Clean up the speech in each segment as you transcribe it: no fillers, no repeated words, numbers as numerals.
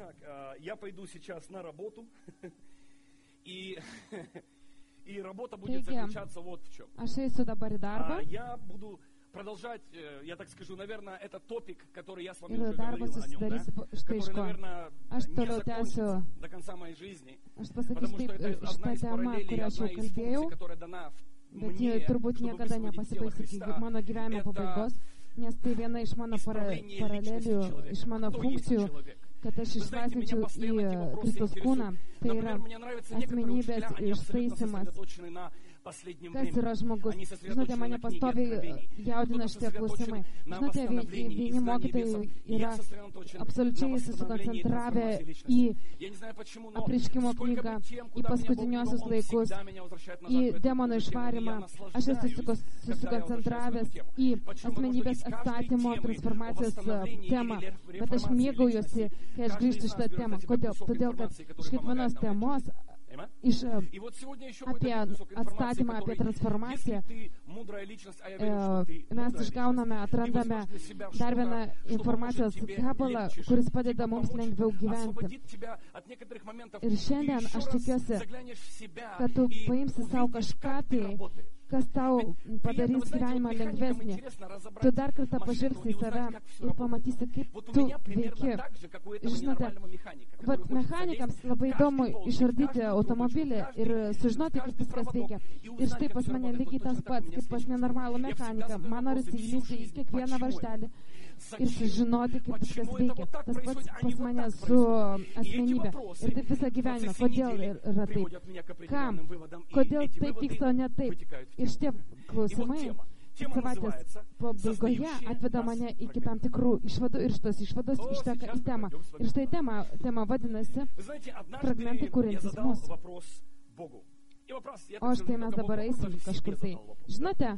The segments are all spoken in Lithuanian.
Итак, я пойду сейчас на работу, и работа будет заключаться вот в чем. Я буду продолжать, я так скажу, наверное, это топик, который я с вами уже говорил о нем, да? Который, наверное, не закончится до конца моей жизни, потому что это одна из параллелей, одна из функций, которая дана мне, чтобы высвободить тело Христа. Nes tai viena iš mano paralelių, iš mano funkcijų, kad aš išlaisvinčiau į Kristaus kūną, tai yra asmenybės ištaisimas. Kas yra žmogus? Žinote, mane pastoviai jaudina šitie klausimai. Žinote, vieni mokytojai yra absoliučiai susikoncentravę į apreiškimo knygą, į paskutiniosius laikus, į demonų išvarimą. Aš esu susikoncentravęs į asmenybės atstatymo transformacijos temą, bet aš mėgaujuosi, kai aš grįžtu šitą temą. Kodėl? Todėl, kad iš kiekvienos temos apie atstatymą, apie transformaciją mes išgauname, atrandame dar vieną informacijos gabalą, kuris padeda mums lengviau gyventi. Ir šiandien aš tikiuosi, kad tu paimsi savo kažką tai, kas tau padarys gyvenimą lengvesnį. Tu dar kartą pažvelgsi į save ir pamatysi, kaip tu veiki. Žinote, mechanikams labai įdomu išardyti automobilį ir sužinoti, kaip viskas veikia. Ir štai pas mane lygiai tas pats, kaip pas nenormalų mechaniką. Man norisi įlįsti į kiekvieną varžtelį ir sužinoti, kaip viskas veikia. Tas pats pas mane su asmenybė. Ir taip visą gyvenimą. Kodėl yra taip? Kam? Kodėl taip vyksta, o ne taip? Ir šitie klausimai savaitės pabaigoje atveda mane iki tam tikrų išvadų ir šitos išvados išteka į temą. Ir štai tema vadinasi fragmentai, kuriantis mus. O štai mes dabar eisim kažkur tai. Žinote,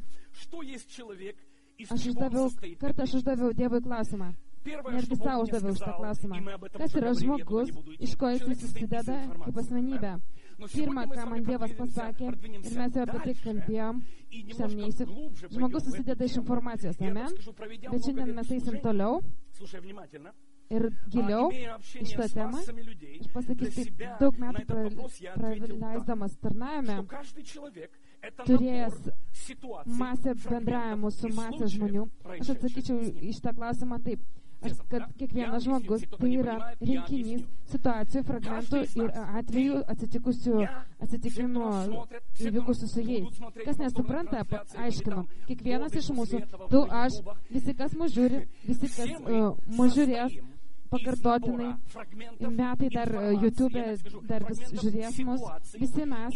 aš uždaviau Dievui klausimą. Netgi savo uždaviau šitą klausimą. Kas yra žmogus, iš ko jis susideda kaip asmenybė? Pirma, ką man Dievas pasakė, ir mes jau apie tai kalbėjom, neįsiu, žmogus susideda iš informacijos, amen? Bet šiandien mes eisim toliau ir giliau į šitą temą. Aš pasakysiu, taip daug metų praleisdamas tarnavime, turėjęs masę bendravimų su masė žmonių, aš atsakyčiau į šitą klausimą taip, kad kiekvienas žmogus tai yra rinkinys situacijų, fragmentų ir atvejų atsitikimų įvykusių su jais. Kas nesupranta, aiškinu, kiekvienas iš mūsų, tu, aš, visi, kas mus žiūri, visi, kas mus žiūrės, pakartotinai, metai dar YouTube, dar vis žiūrės mus, visi mes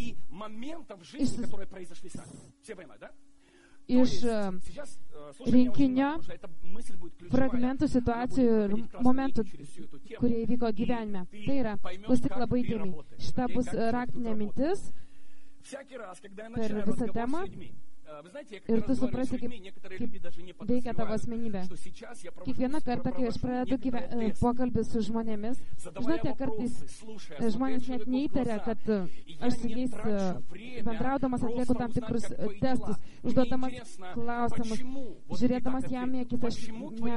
iš rinkinio fragmentų, situacijų ir momentų, kurie įvyko gyvenime. Tai yra, klausyk labai dėmiai. Šita bus raktinė mintis per visą temą. Ir tu suprasi, kaip veikia tavo asmenybė. Kiekvieną kartą, kai aš pradedu pokalbį su žmonėmis, žinote, kartais žmonės net neįtaria, kad aš su jais bendraudamas atlieku tam tikrus testus, užduodamas klausimus, žiūrėdamas jam į akis, aš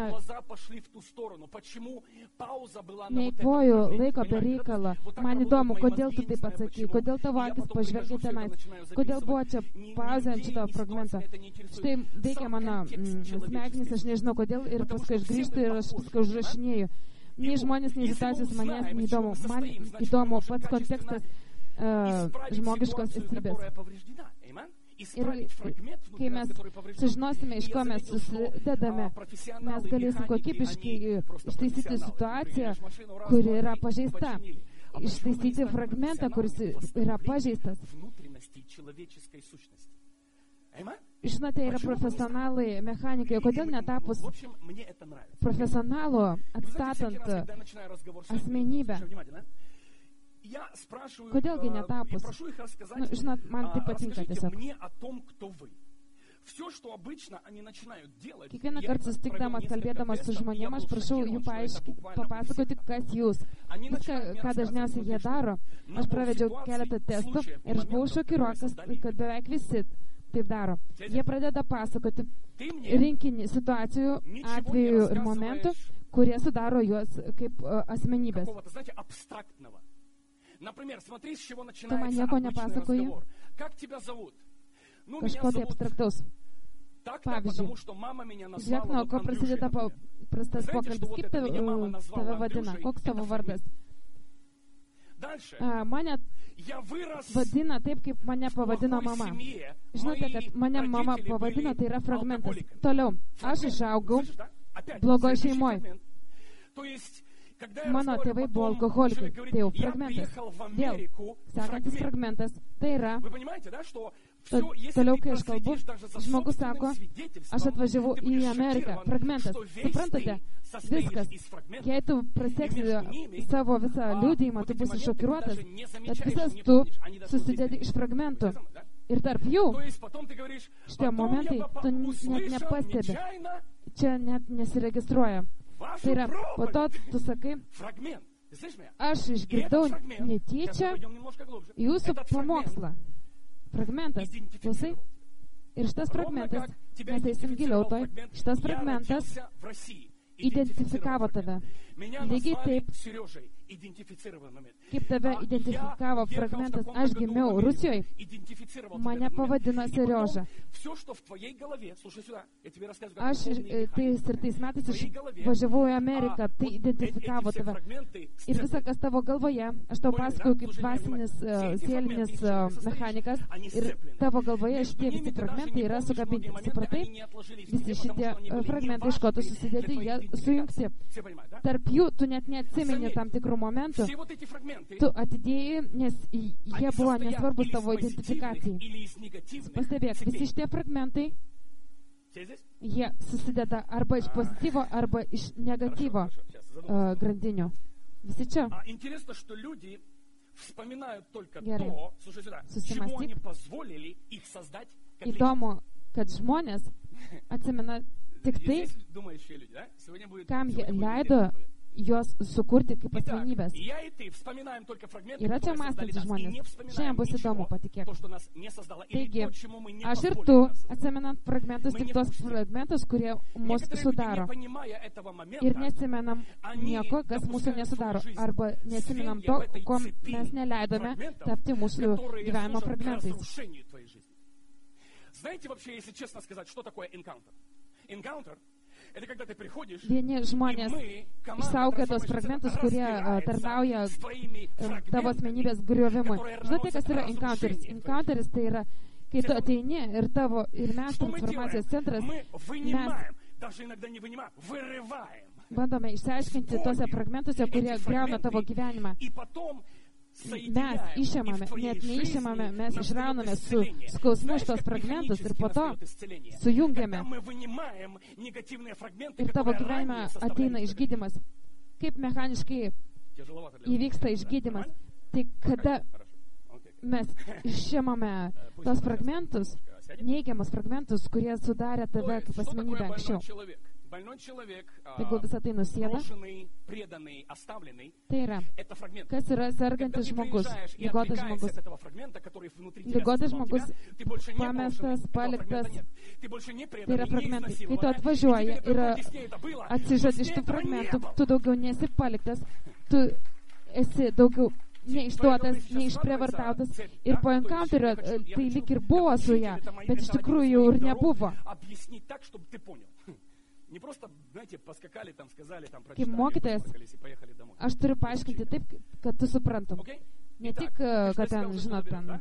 neįkvoju laiko be reikalą. Man įdomu, kodėl tu taip atsakai, kodėl tavo akis pažvelgia tenais, kodėl buvo čia pauzė ant šito fragmentą. Štai veikia mano smegenys, aš nežinau kodėl, ir paskui aš grįžtu ir aš viską užrašinėju. Nei žmonės, nei situacijos manęs neįdomu. Man įdomu pats kontekstas žmogiškos esybės. Ir kai mes sužinosime, iš ko mes susidedame, mes galėsim kokybiškai ištaisyti situaciją, kuri yra pažeista. Ištaisyti fragmentą, kuris yra pažeistas. Žinote, yra profesionalai, mechanikai, kodėl netapus profesionalu atstatant asmenybę? Kodėlgi netapus? Žinot, man tai patinka tiesiog. Kiekvieną kartą susitikdamas, kalbėdamas su žmonėm, aš prašau jų papasakoti, kas jūs. Viską, ką dažniausiai jie daro. Aš pravedžiau keletą testų ir aš buvau šokiruotas, kad beveik visi taip daro. Jie pradeda pasakoti rinkinį situacijų, atvejų ir momentų, kurie sudaro juos kaip asmenybės. Tu man nieko nepasakoji, kažko tai abstraktaus. Pavyzdžiui, žiūrėk, nuo ko prasideda paprastas pokalbis. Kaip tave vadina? Koks tavo vardas? Mane vadina taip, kaip mane pavadino mama. Žinote, kad mane mama pavadino, tai yra fragmentas. Toliau, aš išaugau blogoje šeimoje. Mano tėvai buvo alkoholikai. Tai jau fragmentas. Vėl, sekantis fragmentas. Tai yra, toliau, kai aš kalbu, žmogus sako, aš atvažiavau į Ameriką. Fragmentas. Suprantate? Viskas. Jei tu praseksi savo visą liudijimą, tu būsi šokiruotas, bet visas tu susidedi iš fragmentų. Ir tarp jų, šitie momentai, tu net nepastebi. Čia net nesiregistruoja. Tai yra, po to tu sakai, aš išgirdau netyčia jūsų pamokslą. Fragmentas, klausai? Ir šitas fragmentas, mes eisim giliau toj, šitas fragmentas identifikavo tave. Lygiai taip, kaip tave identifikavo fragmentas, aš gimiau Rusijoje, mane pavadino Serioža. Aš tais metais važiavau į Ameriką, tai identifikavo tave. Ir visa, kas tavo galvoje, aš tau pasakoju kaip dvasinis sielinis mechanikas, ir tavo galvoje šitie visi fragmentai yra sukabinti. Supratai? Visi šitie fragmentai, iš ko tu susidėti, jie sujungti. Tarp jų tu net neatsimeni tam tikrų momentų. Tu atidėjai, nes jie buvo nesvarbus tavo identifikacijai. Pastebėk, visi šitie fragmentai, jie susideda arba iš pozityvo, arba iš negatyvo grandinių. Visi čia. Gerai. Susimastyk. Įdomu, kad žmonės atsimena tik tai, kam jie leido juos sukurti kaip asmenybės. Yra čia mąstantys žmonės. Šiandien bus įdomu, patikėk. Taigi, aš ir tu atsimenam fragmentus, tik tos fragmentus, kurie mus sudaro. Ir neatsimenam nieko, kas mūsų nesudaro. Arba neatsimenam to, ko mes neleidome tapti mūsų gyvenimo fragmentais. Vieni žmonės išsaugoja tos fragmentus, kurie tarnauja tavo asmenybės griovimui. Žinote, kas yra encounteris? Encounteris tai yra, kai tu ateini ir mes transformacijos centras, mes bandome išsiaiškinti tose fragmentuose, kurie griauna tavo gyvenimą. Mes išėmame, net neišėmame, mes išrauname su skausmu šitos fragmentus ir po to sujungiame. Ir tavo gyvenime ateina išgydymas. Kaip mechaniškai įvyksta išgydymas? Tai kada mes išėmame tos fragmentus, neigiamus fragmentus, kurie sudarė tave kaip asmenybę anksčiau. Jeigu visą tai nusėda, tai yra, kas yra sergantis žmogus, ligotas žmogus. Ligotas žmogus, pamestas, paliktas, tai yra fragmentai. Kai tu atvažiuoji ir atsižadi iš tų fragmentų, tu daugiau nesi paliktas, tu esi daugiau neišduotas, neišprievartautas. Ir po encounterio tai lyg ir buvo su ją, bet iš tikrųjų jau ir nebuvo. Kaip mokytojas, aš turiu paaiškinti taip, kad tu suprantum. Ne tik, kad ten, žinot, ten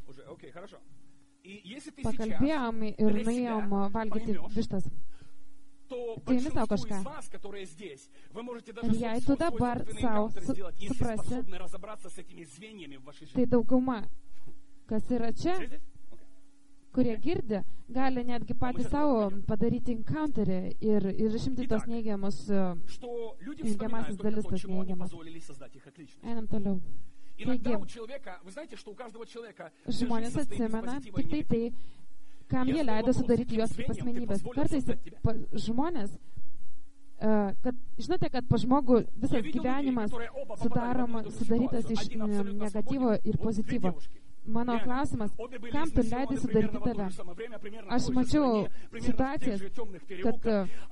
pakalbėjom ir nuėjom valgyti vištas. Tai imi savo kažką. Ir jei tu dabar savo suprasi, tai dauguma, kas yra čia, kurie girdi, gali netgi patys savo padaryti encounterį ir išimti tos neigiamus, neigiamasis dalis, tas neigiamas. Einam toliau. Taigi, žmonės atsimena tik tai, kam jie leido sudaryti juos kaip asmenybės. Kartais žmonės, žinote, kad po žmogų visas gyvenimas sudarytas iš negatyvo ir pozityvo. mano klausimas, kam tu leidai sudaryti tave? Aš mačiau situacijas, kad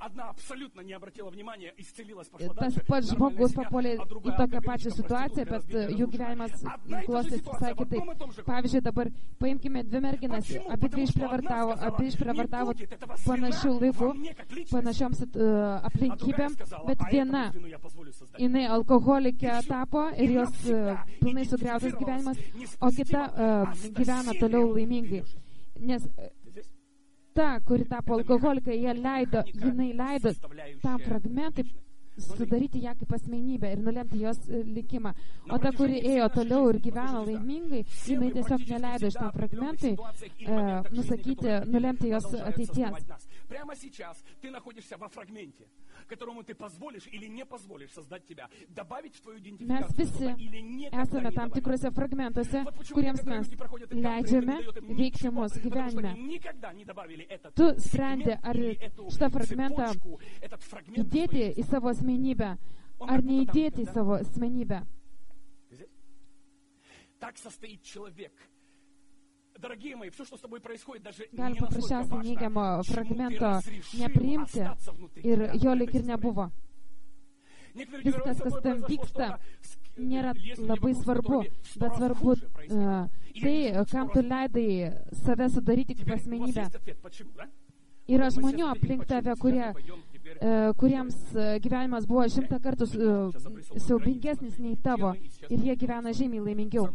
tas pats žmogus papuolė į tokią pačią situaciją, bet jų gyvenimas klostėsi visai kitaip. Pavyzdžiui, dabar paimkime dvi merginas, abi išprievartavo panašių laikų, panašioms aplinkybėm, bet viena, jinai alkoholikė tapo ir jos pilnai sugriautas gyvenimas, o kita gyvena toliau laimingai. Nes ta, kuri tapo alkoholika, jinai leido tam fragmentui sudaryti ją kaip asmenybę ir nulemti jos likimą. O ta, kuri ėjo toliau ir gyveno laimingai, jinai tiesiog neleido šitam fragmentui nulemti jos ateities. Прямо сейчас ты находишься во фрагменте, которому ты позволишь или не позволишь создать тебя, добавить в твою идентификацию или не добавить. Mes visi esame tam tikrose fragmentuose, kuriems mes leidžiame veikti mūsų gyvenime. Tu sprendi, ar šitą fragmentą įdėti į savo asmenybę, ar neįdėti į savo asmenybę. Так состоит человек. Gali paprasčiausiai neigiamo fragmento nepriimti ir jo lyg ir nebuvo. Viskas, kas tam vyksta, nėra labai svarbu, bet svarbu tai, kam tu leidai save sudaryti kaip asmenybę. Yra žmonių aplink tave, kuriems gyvenimas buvo 100 kartų siaubingesnis nei tavo ir jie gyvena žymiai laimingiau.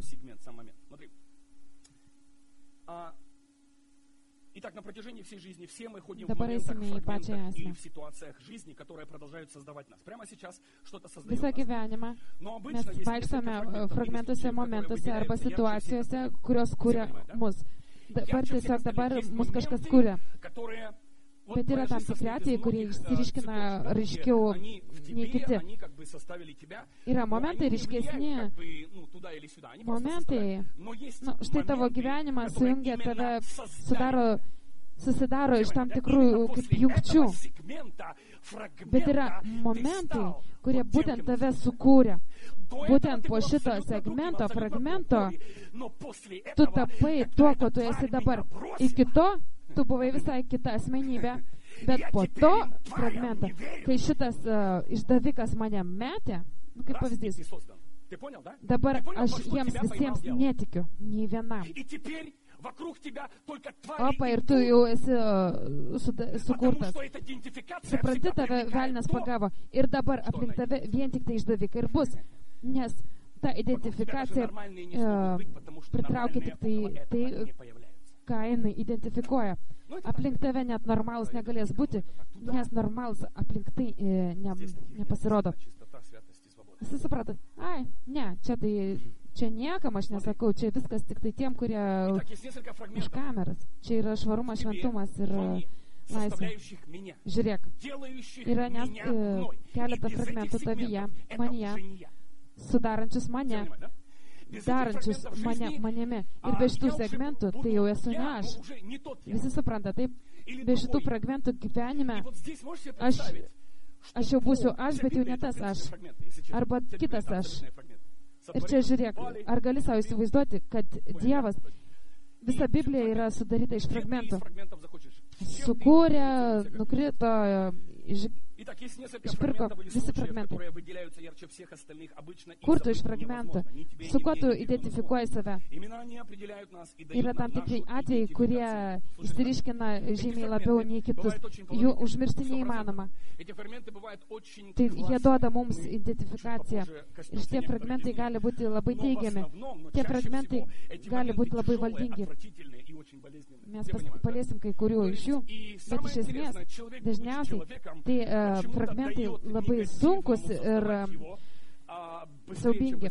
Итак, на протяжении всей жизни все мы ходим в моментах, фрагментах или в ситуациях жизни, которые продолжают создавать нас. Прямо сейчас что-то создает нас. Visą gyvenimą mes vaikštome fragmentuose, momentuose arba situacijose, kurios kuria mus. Dabar mus kažkas kuria. Bet yra tam tikri atvejai, kurie išsiriškina ryškiau nei kiti. Yra momentai ryškesni, momentai, štai tavo gyvenimas sujungia tave, susidaro iš tam tikrų kaip jungčių. Bet yra momentai, kurie būtent tave sukūrė. Būtent po šito segmento, fragmento, tu tapai tuo, ko tu esi dabar. Iki to tu buvai visai kita asmenybė, bet po to fragmentą, kai šitas išdavikas mane metė, kaip pavyzdys, dabar aš jiems visiems netikiu, nei vienam. Opa, ir tu jau esi sukurtas. Supranti, tave velnias pagavo. Ir dabar aplink tave vien tik tai išdavikai ir bus. Nes ta identifikacija pritraukia tik tai, ką jinai identifikuoja. Aplink tave net normalus negalės būti, nes normalus aplink tai nepasirodo. Visi supratot? Ai, ne, čia niekam aš nesakau, čia viskas tik tai tiem, kurie už kameras. Čia yra švarumas, šventumas ir laisvė. Žiūrėk, yra net keletą fragmentų tavyje, manyje, sudarančius mane, darančius manimi. Ir be šitų segmentų, tai jau esu ne aš. Visi supranta, taip? Be šitų fragmentų gyvenime aš jau būsiu aš, bet jau ne tas aš. Arba kitas aš. Ir čia žiūrėk, ar gali savo įsivaizduoti, kad Dievas, visa Biblija yra sudaryta iš fragmentų. Sukūrė, nukrito, išpirko visi fragmentai. Kur tu iš fragmentų? Su kuo tu identifikuoji save? Yra tam tikrai atvejai, kurie išsiriškina žymiai labiau nei kitus. Jų užmiršti neįmanoma. Tai jie duoda mums identifikaciją. Ir šitie fragmentai gali būti labai teigiami. Tie fragmentai gali būti labai valdingi. Mes paliesim kai kurių iš jų, bet iš esmės dažniausiai tai fragmentai labai sunkus ir siaubingi.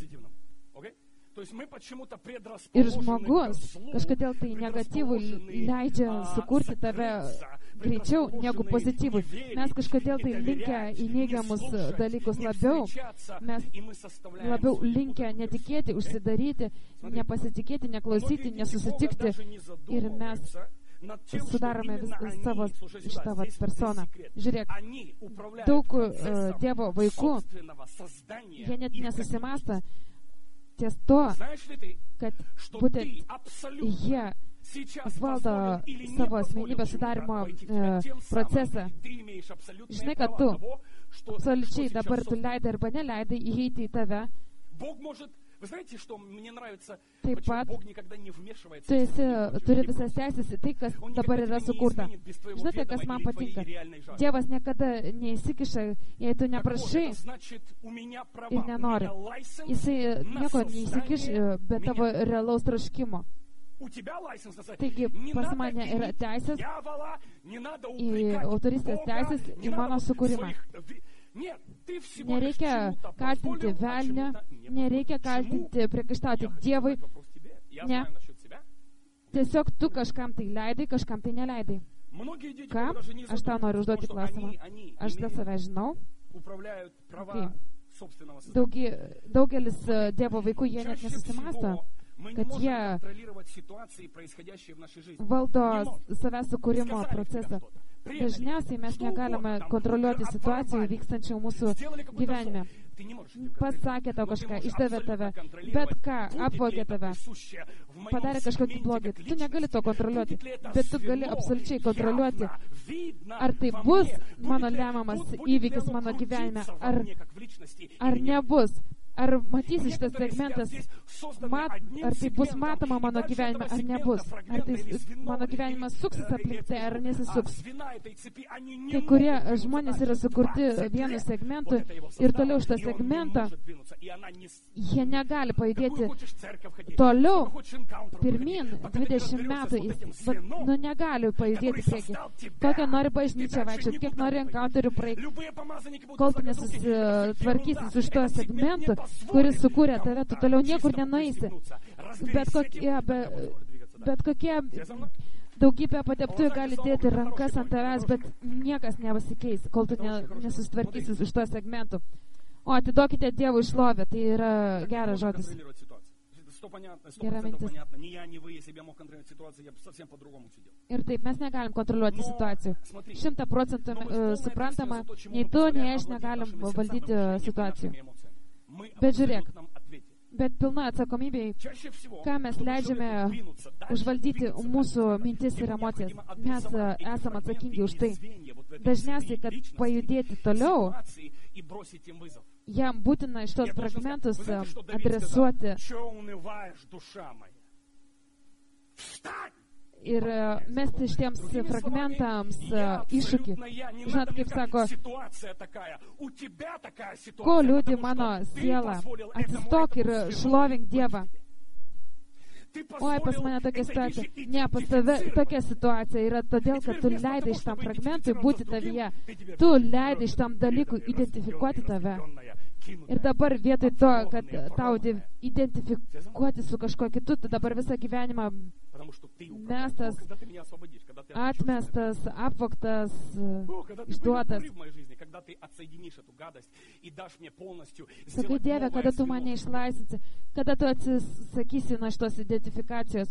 Ir žmogus kažkodėl tai negatyvų leidžia sukurti tave greičiau negu pozityvų. Mes kažkodėl tai linkę į neigiamus dalykus labiau. Mes labiau linkę netikėti, užsidaryti, nepasitikėti, neklausyti, nesusitikti. Ir mes sudarome savo šitą personą. Žiūrėk, daug Dievo vaikų, jie net nesusimąsta, ties to, kad būtent jie valdo savo asmenybės sudarimo procesą. Žinai, kad tu absoliučiai dabar tu leidai arba neleidai įeiti į tave. Taip pat tu turi visas teisės į tai, kas dabar yra sukurta. Žinote, kas man patinka? Dievas niekada neįsikiša, jei tu neprašai ir nenori. Jisai nieko neįsikiš be tavo realaus troškimo. Taigi, pas mane yra teisės į autoristės teisės į mano sukūrimą. Nereikia kaltinti velnio, nereikia kaltinti, priekaištauti Dievui. Ne. Tiesiog tu kažkam tai leidai, kažkam tai neleidai. Kam? Aš tau noriu užduoti klausimą. Aš dėl savęs žinau. Daugelis Dievo vaikų, jie net nesusimasto, kad jie valdo savęs sukūrimo procesą. Dažniausiai mes negalime kontroliuoti situacijų vykstančių mūsų gyvenime. Pasakė tau kažką, išdavė tave, bet ką, apvogė tave, padarė kažkokį blogį. Tu negali to kontroliuoti, bet tu gali absoliučiai kontroliuoti, ar tai bus mano lemiamas įvykis mano gyvenime, ar nebus. Ar matysi šitas segmentas, ar tai bus matoma mano gyvenime, ar nebus. Ar tai mano gyvenimas suksis aplink tai, ar nesisuks. Kai kurie žmonės yra sukurti vienu segmentu ir toliau šitą segmentą, jie negali pajudėti toliau, pirmin, 20 metų, negali pajudėti prieki. Kokią nori bažnyčią vaikščioti, kiek nori enkauterių praeiti, kol tu nesusitvarkysi su šituo segmentu, kuris sukūrė tave, tu toliau niekur nenueisi. Bet kokie daugybė padėptųjų gali dėti rankas ant tavęs, bet niekas nepasikeis, kol tu nesusitvarkysi su šituo segmentu. O atiduokite Dievui šlovę, tai yra geras žodis. Gera mintis. Ir taip, mes negalim kontroliuoti situacijų. 100% suprantama, nei tu, nei aš negalim valdyti situacijų. Bet žiūrėk, bet pilna atsakomybė, ką mes leidžiame užvaldyti mūsų mintis ir emocijas. Mes esame atsakingi už tai. Dažniausiai, kad pajudėti toliau, jam būtina šitos fragmentus adresuoti ir mesti šitiems fragmentams iššūkį. Žinot, kaip sako, ko liūdi mano siela, atsistok ir šlovink Dievą. Oi, pas mane tokia situacija. Ne, pas tave tokia situacija yra todėl, kad tu leidai šitam fragmentui būti tavyje. Tu leidai šitam dalykui identifikuoti tave. Ir dabar vietoj to, kad tau identifikuoti su kažkuo kitu, tu dabar visą gyvenimą mestas, atmestas, apvogtas, išduotas. Sakai, Dieve, kada tu mane išlaisvinsi, kada tu atsisakysi nuo šitos identifikacijos.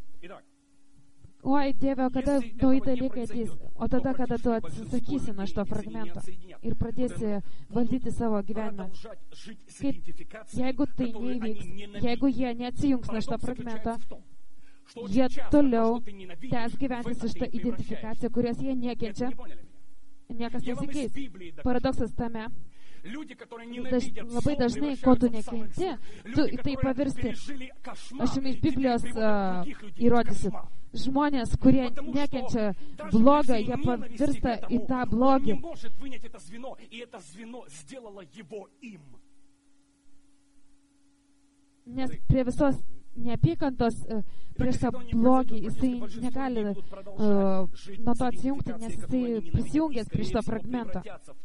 Oi, Dieve, kada nauji dalykai ateis, o tada, kada tu atsisakysi nuo šito fragmento ir pradėsi valdyti savo gyvenimą. Jeigu tai neįvyks, jeigu jie neatsijungs nuo šito fragmento, jie toliau tęs gyventi su šitą identifikaciją, kurias jie nekenčia, niekas nesikeis. Paradoksas tame, labai dažnai, ko tu nekenti, tu tai pavirsti. Aš jums iš Biblijos įrodysiu. Žmonės, kurie nekenčia blogą, jie pavirsta į tą blogį. Nes prie visos neapykantos prieš tą blogį jisai negali nuo to atsijungti, nes jisai prisijungęs prie šito fragmento.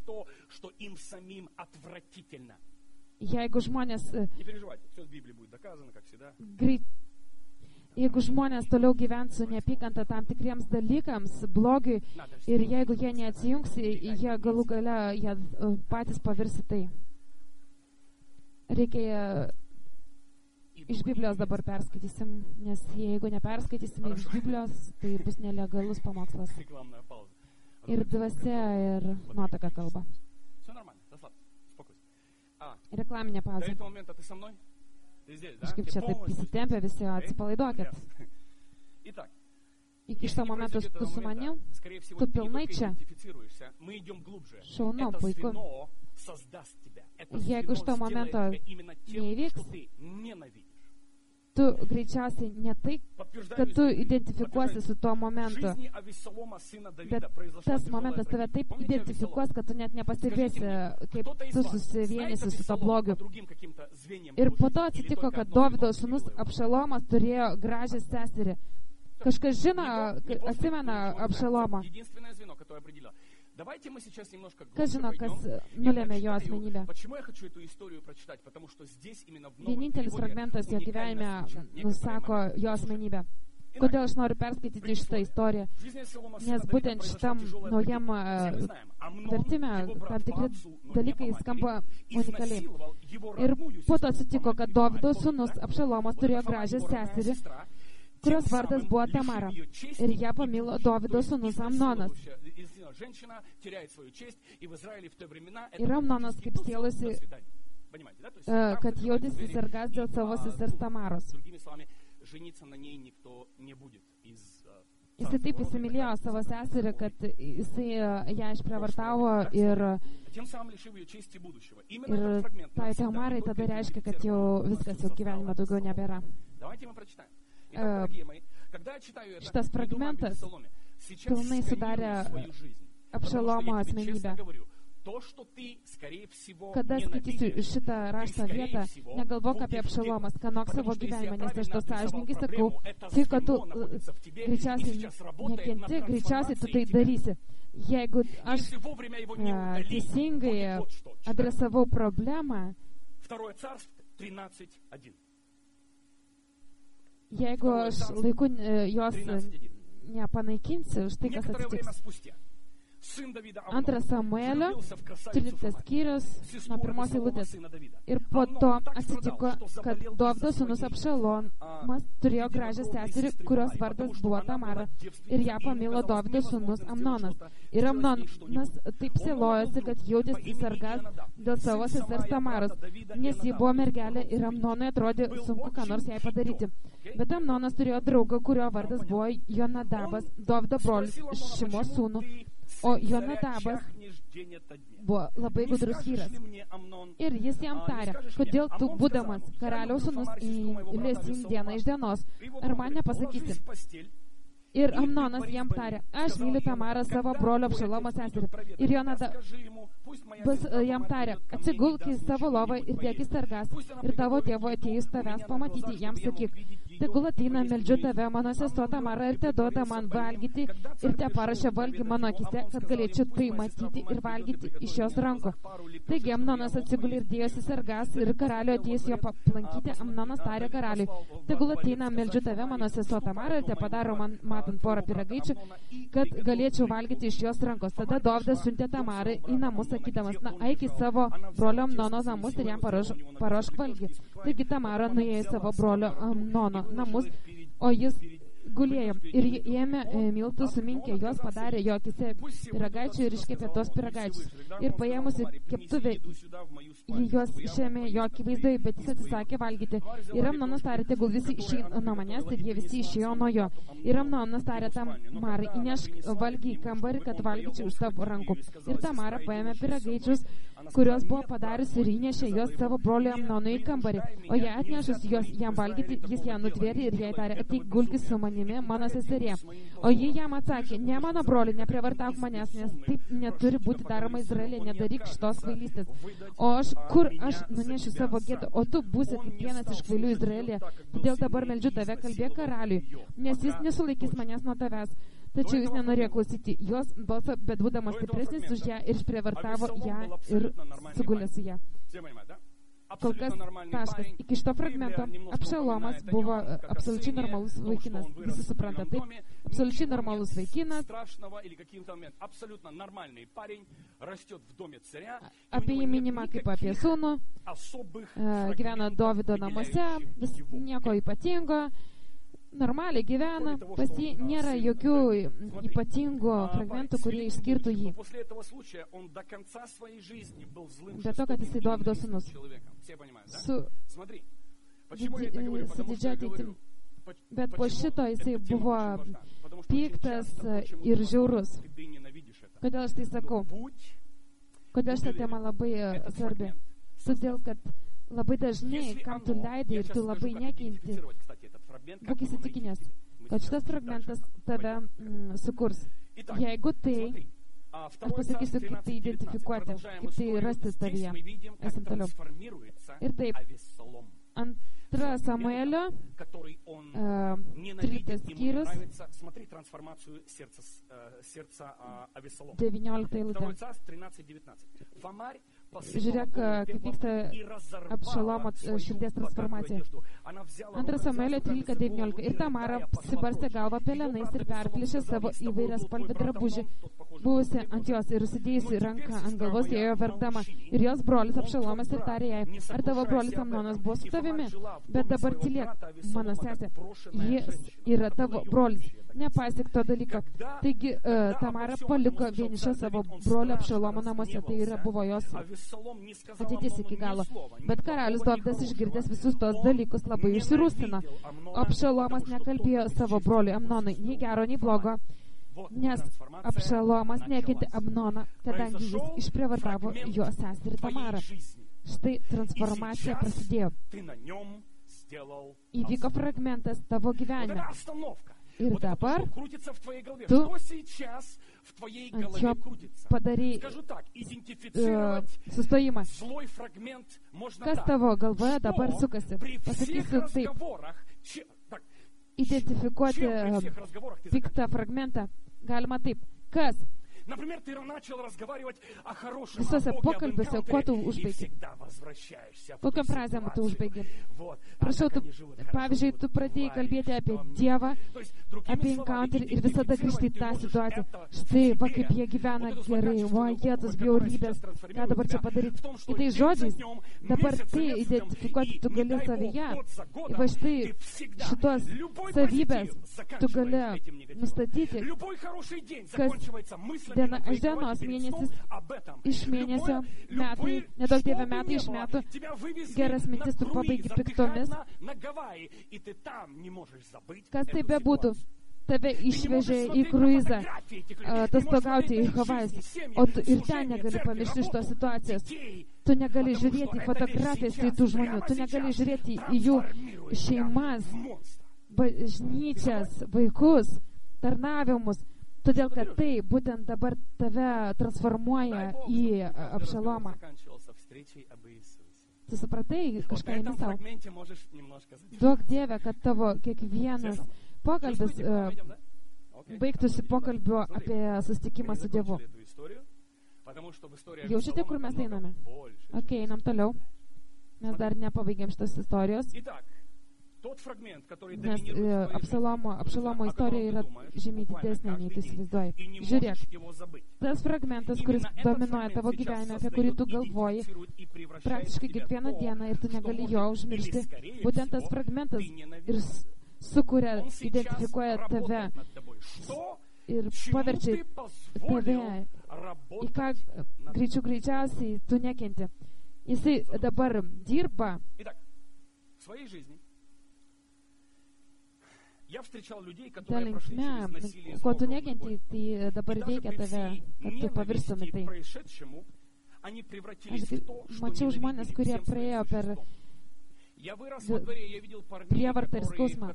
Jeigu žmonės Jeigu žmonės toliau gyvens su neapykanta tam tikriems dalykams, blogiui, ir jeigu jie neatsijungs, jie galų gale jie patys pavirsi tai. Reikia iš Biblijos dabar perskaitysim, nes jeigu neperskaitysime iš Biblijos, tai bus nelegalus pamokslas. Ir dvasia, ir nuotaka kalba. Reklaminė pauzė. kažkaip čia taip įsitempę visi, atsipalaiduokit. Iki šito momento tu su manim, tu pilnai čia. Šaunu, puiku. Jeigu šito momento neįvyks, tu greičiausiai ne tai, kad tu identifikuosi su tuo momentu, bet tas momentas tave taip identifikuos, kad tu net nepastebėsi, kaip tu susivienysi su to blogiu. Ir po to atsitiko, kad Dovydo sūnus Abšalomas turėjo gražią seserį. Kažkas žino, atsimena Abšalomą. Kas žino, kas nulėmė jo asmenybę? Vienintelis fragmentas jo gyvenime nusako jo asmenybę. Kodėl aš noriu perskaityti šitą istoriją? Nes būtent šitam naujam vertime tam tikri dalykai skamba unikaliai. Ir po to atsitiko, kad Dovydo sūnus Abšalomas turėjo gražią seserį, kurios vardas buvo Tamara. Ir ją pamilo Dovydo sūnus Amnonas. Ir Amnonas kaip sielasi, kad jautėsi sergas dėl savo sesers Tamaros. Jisai taip įsimylėjo savo seserį, kad jisai ją išprievartavo ir tai Tamarai tada reiškia, kad jau viskas jau gyvenime daugiau nebėra. Šitas fragmentas pilnai sudarė Abšalomo asmenybę. Kada skaitysiu šitą raštą vietą, negalvok apie Abšalomą, skanok savo gyvenimą, nes aš to sąžininkai sakau, tai, kad tu greičiausiai nekenti, greičiausiai tu tai darysi. Jeigu aš teisingai adresavau problemą, jeigu aš laiku jos nepanaikinsiu, štai kas atsitiks. Antras Samuelio, 13 skyrius, nuo 1 eilutės. Ir po to atsitiko, kad Dovydo sūnus Abšalomas turėjo gražią seserį, kurios vardas buvo Tamara. Ir ją pamilo Dovydo sūnus Amnonas. Ir Amnonas taip sielojosi, kad jautėsi sargas dėl savo sesers Tamaros, nes ji buvo mergelė ir Amnonui atrodė sunku ką nors jai padaryti. Bet Amnonas turėjo draugą, kurio vardas buvo Jonadabas, Dovydo brolis, Šimos sūnų. O Jonadabas buvo labai gudrus vyras. Ir jis jam tarė, kodėl tu, būdamas karaliaus sūnus, įlėsim dieną iš dienos, ar man nepasakysi? Ir Amnonas jam tarė, aš myliu Tamarą, savo brolio Abšalomo seserį. Ir Jonadabas jam tarė, atsigulk į savo lovą ir dėk į sargas, ir tavo tėvo atėjus tavęs pamatyti, jam sakyk, tegul ateina, meldžiu tave, mano sesuo Tamara, ir te duoda man valgyti, ir te parašė valgį mano akise, kad galėčiau tai matyti ir valgyti iš jos rankų. Taigi Amnonas atsigulė ir dėjosi sargas, ir karaliui atėjus jo aplankyti, Amnonas tarė karaliui, tegul ateina, meldžiu tave, mano sesuo Tamara, ir te padaro man matant porą pyragaičių, kad galėčiau valgyti iš jos rankos. Tada Dovydas siuntė Tamarai į namus, sakydamas, na, eik į savo brolio Amnono namus ir jam paruošk valgį. Taigi Tamara nuėjo į savo brolio Amnono namus, o jis gulėjo ir ėmė miltų suminkė, jos padarė jo akise pyragaičių ir iškepė tos pyragaičius. Ir paėmusi keptuvę, jį juos išėmė jo akivaizdoj, bet jis atsisakė valgyti. Ir Amnonas tarė, tegul visi išėjo nuo manęs, ir jie visi išėjo nuo jo. Ir Amnonas tarė Tamarai, įnešk valgį į kambarį, kad valgyčiau iš savo rankų. Ir Tamara paėmė pyragaičius, kurios buvo padarius ir įnešė jos savo broliui Amnonui į kambarį. O ją atnešus jos jam valgyti, jis ją nutvėrė ir jai tarė, ateik gulkis su manimi, mano seserė. O ji jam atsakė, ne mano broli, neprievartauk manęs, nes taip neturi būti daroma Izraelė, nedaryk šitos kvailystės. O kur aš nunešiu savo gėdą, o tu būsi kaip vienas iš kvailių Izraelė. Todėl dabar meldžiu tave, kalbėk karaliui, nes jis nesulaikys manęs nuo tavęs. Tačiau jis nenorėjo klausyti jos balsą, bet būdamas stipresnis už ją ir išprievartavo ją ir sugulė su ją. Kol kas taškas. Iki šito fragmento Abšalomas buvo absoliučiai normalus vaikinas. Visi supranta taip. Absoliučiai normalus vaikinas. Apie jį minima kaip apie sūnų. Gyvena Dovydo namuose. Nieko ypatingo. Normaliai gyvena, pas jį nėra jokių ypatingų fragmentų, kurie išskirtų jį. Be to, kad jisai Dovydo sūnus. Sadidžiai, bet po šito jisai buvo piktas ir žiaurus. Kodėl aš tai sakau? Kodėl šitą temą labai svarbi? Todėl, kad labai dažnai, kam tu leidai ir tu labai nekinti, būk įsitikinęs, kad šitas fragmentas tave sukurs. Jeigu tai, aš pasakysiu, kaip tai identifikuoti, kaip tai rasti tavyje. Esam toliau. Ir taip, Antra Samuelio, 13 skyrius, 19 eilutė. Žiūrėk, kaip vyksta Abšalomo širdies transformacija. Antra Samuelio 13:19. Ir Tamara pasibarstė galvą pelenais ir perplėšė savo įvairias spalvį drabužį, buvusi ant jos ir užsidėjusi ranką ant galvos, ėjo verkdama. Ir jos brolis Abšalomas ir tarė jai: ar tavo brolis Amnonas buvo su tavimi? Bet dabar tylėk, mano sesė, jis yra tavo brolis. Nepaisik to dalyko. Taigi Tamara paliko vienišą savo brolio Abšalomo namuose, tai yra buvo jos ateitis iki galo. Bet karalius Dovydas išgirdęs visus tos dalykus labai išsirūstino. Abšalomas nekalbėjo savo broliui Amnonui nei gero, nei blogo, nes Abšalomas nekentė Amnoną, kadangi jis išprievartavo jo seserį Tamarą. Štai transformacija prasidėjo. Įvyko fragmentas tavo gyvenime. Ir dabar tu ant jo padarai sustojimą. Kas tavo galvoje dabar sukasi? Pasakysiu taip. Identifikuoti piktą fragmentą galima taip. Kas? Visose pokalbiuose, kuo tu užbaigi? Kokiam frazėm tu užbaigi? Prašau, pavyzdžiui, tu pradėjai kalbėti apie Dievą, apie encounter ir visada grįžti į tą situaciją. Štai, va kaip jie gyvena gerai, va, jėtus bjaurybės, ką dabar čia padaryti? Į tai žodžiais, dabar tai identifikuoti tu gali savyje. Va štai šitos savybės tu gali nustatyti, kas diena iš dienos, mėnesis iš mėnesio, metai, nedaug Dieve metai iš metų, geras mintis tu pabaigi piktomis. Kas tai bebūtų, tave išvežė į kruizą, atostogauti į Havajus, o tu ir ten negali pamiršti šitos situacijos. Tu negali žiūrėti į fotografijas į tų žmonių, tu negali žiūrėti į jų šeimas, bažnyčias, vaikus, tarnavimus. Todėl, kad tai būtent dabar tave transformuoja į Abšalomą. Tu supratai, kažką įmi savo. Duok Dieve, kad tavo kiekvienas pokalbis baigtųsi pokalbio apie susitikimą su Dievu. Jaučiate, kur mes einame? Ok, einam toliau. Mes dar nepabaigėm šitos istorijos. Nes Abšalomo istorija yra žymiai didesnė, nei tu įsivaizduoji. Žiūrėk, tas fragmentas, kuris dominuoja tavo gyvenime, apie kurį tu galvoji praktiškai kiekvieną dieną ir tu negali jo užmiršti, būtent tas fragmentas ir sukuria, identifikuoja tave ir paverčia tave, į ką greičiausiai tu nekenti. Jisai dabar dirba ta linkme, ko tu nekenti, tai dabar veikia tave, kad tu pavirstum į tai. Aš mačiau žmonės, kurie praėjo per prievartą ir skausmą.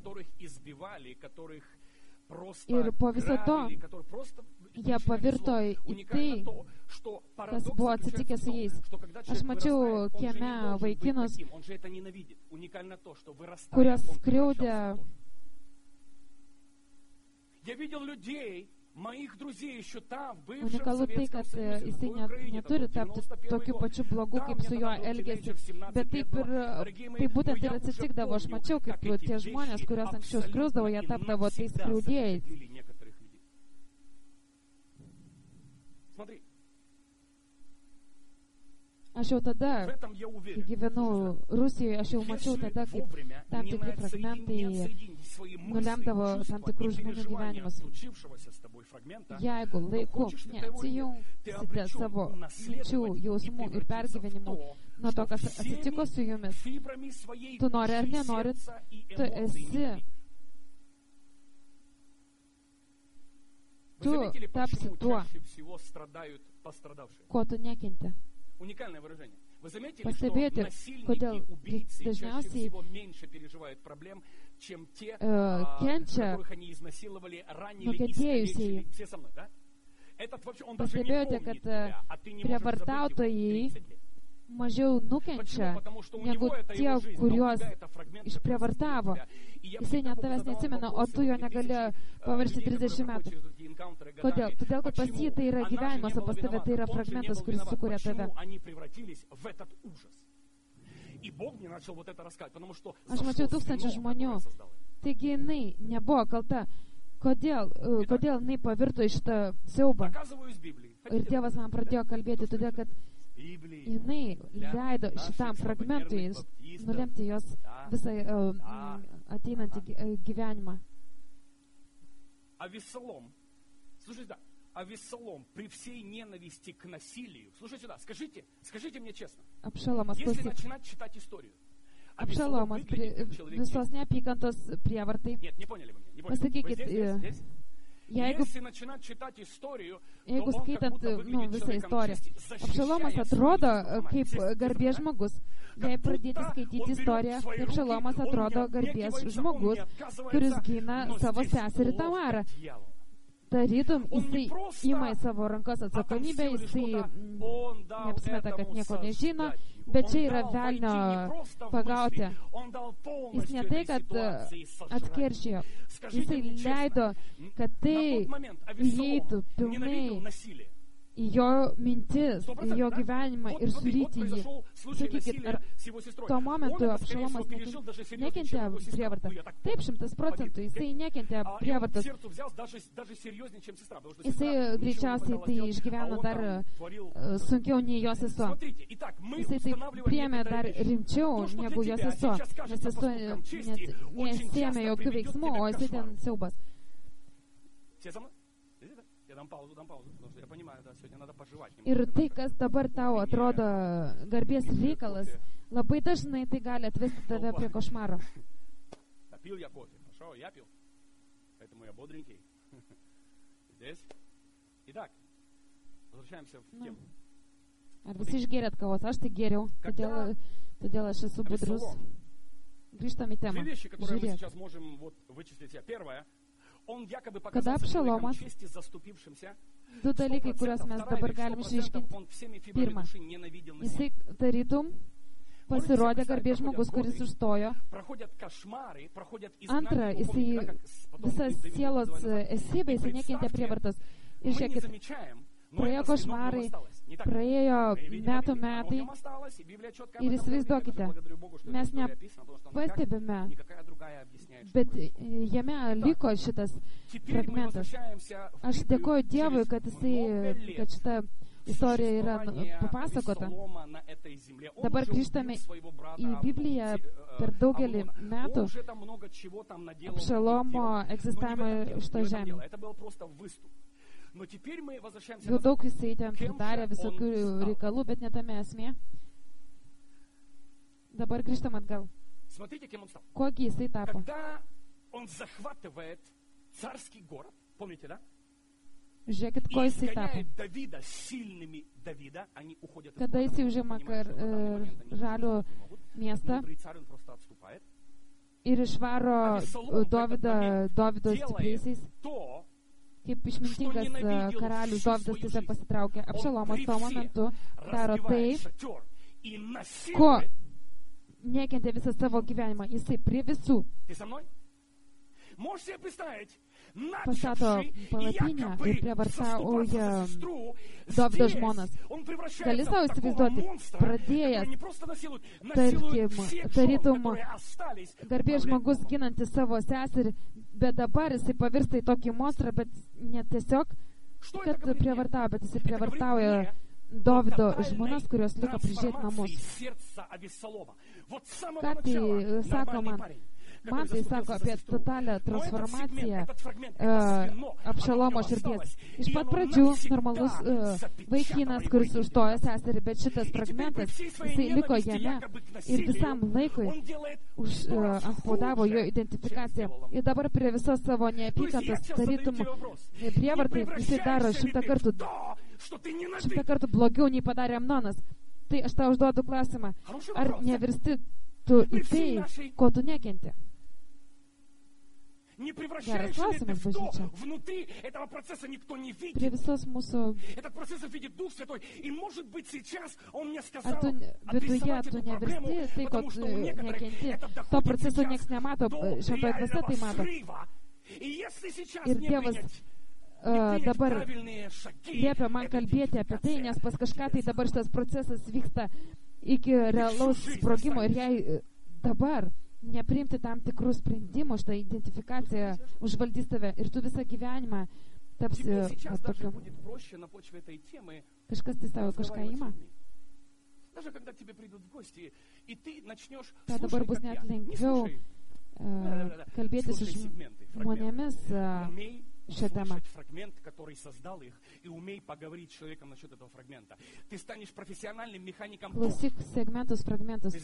Ir po viso to jie pavirto į tai, kas buvo atsitikę su jais. Aš mačiau kieme vaikinus, kurios skriaudė. Unikalu tai, kad jisai neturi tapti tokiu pačiu blogu, kaip su juo elgėsi. Bet taip ir, tai būtent ir atsitikdavo. Aš mačiau, kaip tie žmonės, kurios anksčiau skriausdavo, jie tapdavo tais skriaudėjais. Aš jau tada, kai gyvenau Rusijoje, aš jau mačiau tada, kaip tam tikri fragmentai nulemdavo tam tikrų žmonių gyvenimus. jeigu laiku neatsijungsite savo minčių, jausmų ir pergyvenimų nuo to, kas atsitiko su jumis, tu nori ar nenori, tu tapsi tuo, ko tu nekenti. Pastebėjote, kodėl dažniausiai kenčia nukentėjusieji. Pastebėjote, kad prievartautojai mažiau nukenčia negu tie, kuriuos išprievartavo. Jisai net tavęs neatsimena, o tu jo negali pavirsti 30 metų. Kodėl? Todėl, kad pas jį tai yra gyvenimas, o pas tave tai yra fragmentas, kuris sukuria tave. Aš mačiau tūkstančių žmonių. Taigi jinai nebuvo kalta. Kodėl jinai pavirto iš šitą siaubą? Ir Dievas man pradėjo kalbėti, todėl, kad jinai leido šitam fragmentui nulemti jos visą ateinantį gyvenimą. Авессалом при всей ненависти к насилию. Слушай сюда, скажите мне честно. Если начинать читать историю. Abšalomas visos neapykantos prievartai. Pasakykit, jeigu skaitant visą istoriją, Abšalomas atrodo kaip garbės žmogus. Jei pradėti skaityti istoriją, tai Abšalomas atrodo garbės žmogus, kuris gina savo seserį Tamarą. Tarytum, jisai ima į savo rankas atsakomybę, jisai neapsimeta, kad nieko nežino, bet čia yra velnio pagauti. Jis ne tai, kad atkeršijo, jisai leido, kad tai įeitų pilnai į jo mintis, į jo gyvenimą ir suryti jį. Sakykit, ar tuo momentu Abšalomas nekentė prievartą? Taip, 100%, jisai nekentė prievartas. Jisai greičiausiai tai išgyveno dar sunkiau nei jo sesuo. Jisai tai priėmė dar rimčiau negu jo sesuo, nes sesuo nesėmė jokių veiksmų, o jisai ten siaubas. Ir tai, kas dabar tau atrodo garbės reikalas, labai dažnai tai gali atvesti tave prie košmaro. Ar visi išgėrėt kavos? Aš tai gėriau, todėl aš esu budrus. Grįžtam į temą. Žiūrėk. Kada Abšalomas, du dalykai, kuriuos mes dabar galim išryškinti. Pirma, jisai tarytum pasirodė garbės žmogus, kuris užstojo. Antra, jisai visas sielos esybė, jisai nekentė prievartos. Ir žiūrėkit, praėjo košmarai, praėjo metai ir įsivaizduokite, mes nepastebime, bet jame liko šitas fragmentas. Aš dėkoju Dievui, kad šita istorija yra papasakota. Dabar grįžtame į Bibliją per daugelį metų Abšalomo egzistavimo šito žemėje. Jau daug jisai ten pridarė visokių reikalų, bet ne tame esmė. Dabar grįžtam atgal. Kogi jisai tapo? Žiūrėkit, ko jisai tapo. Kada jisai užima Žalių miestą ir išvaro Dovydo stipriaisiais, kaip išmintingas karalius Dovydas tiesiog pasitraukė. Abšalomas tuo momentu daro tai, ko nekentė visą savo gyvenimą. Jisai prie visų pastato palapinę ir prievartauja Dovydo žmonas. Gali savo įsivaizduoti, pradėjęs, tarytum, garbės žmogus ginantis savo seserį, bet dabar jisai pavirsta į tokį monstrą, bet ne tiesiog, kad prievartauja, bet jisai prievartauja Dovydo žmonas, kurios liko prižiūrėti namus. Ką tai sako man? Man tai sako apie totalią transformaciją Abšalomo širdies. Iš pat pradžių normalus vaikinas, kuris užstojo seserį, bet šitas fragmentas, jisai liko jame ir visam laikui antspaudavo jo identifikaciją. Ir dabar prie visos savo neapykantos, tarytum prievartai, jisai daro 100 kartų blogiau nei padarė Amnonas. Tai aš tau užduodu klausimą, ar nevirsti tu į tai, ko tu nekenti? Geras klausimas, bažnyčia. Prie visos mūsų... Ar tu viduje tu nevirsti tai, ko tu nekenti? To proceso nieks nemato, šventoji dvasia tai mato. Ir Dievas dabar liepia man kalbėti apie tai, nes pas kažką tai dabar šitas procesas vyksta iki realaus sprogimo ir jei dabar nepriimti tam tikrų sprendimų, šitą identifikaciją užvaldys tave ir tu visą gyvenimą tapsi tokiu. Kažkas tai savo kažką ima. Tai dabar bus net lengviau kalbėti su žmonėmis šią temą. Klausyk fragmentus.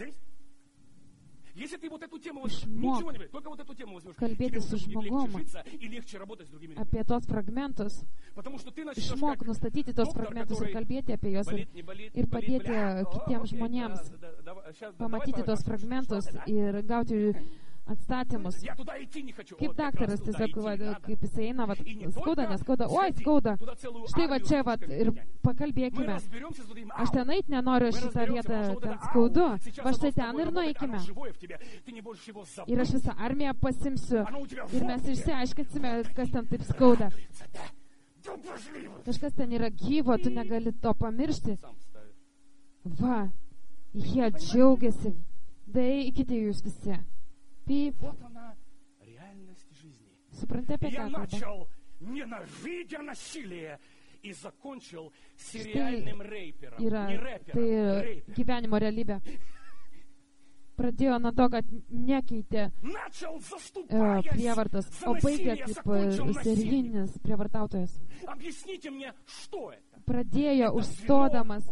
Išmok kalbėti su žmogum apie tos fragmentus. Išmok nustatyti tos fragmentus ir kalbėti apie juos ir padėti kitiems žmonėms pamatyti tos fragmentus ir gauti atstatymus. Kaip daktaras tiesiog, kaip jis eina, skauda, neskauda, oi, skauda. Štai va čia, ir pakalbėkime. Aš ten eit nenoriu šitą vietą, ten skaudu. Va štai ten ir nueikime. Ir aš visą armiją pasimsiu ir mes išsiaiškinsime, kas ten taip skauda. Kažkas ten yra gyvo, tu negali to pamiršti. Va, jie džiaugiasi. Daeikite jūs visi. Пип. Supranti apie ką kalba? Štai yra tai gyvenimo realybė. Pradėjo nuo to, kad nekeitė prievartos, o baigė kaip serijinis prievartautojas. Pradėjo užstodamas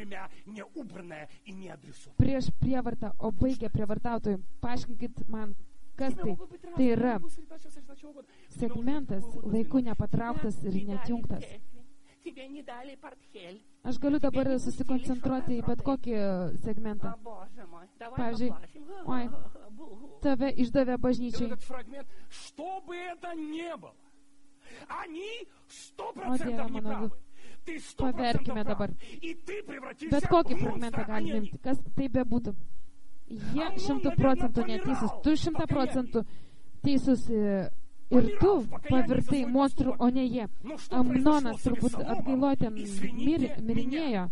prieš prievartą, o baigė prievartautojų. Paaiškinkit man, kas tai? Tai yra segmentas, laiku nepatrauktas ir netjungtas. Aš galiu dabar susikoncentruoti į bet kokį segmentą. Pavyzdžiui, oi, tave išdavė bažnyčiai. O Dieve mano, paverkime dabar. Bet kokį fragmentą galime imti, kas tai bebūtų. Jie 100% neteisus, tu 100% teisus ir tu pavirtai monstrų, o ne jie. Amnonas turbūt atgailotėm mirinėjo.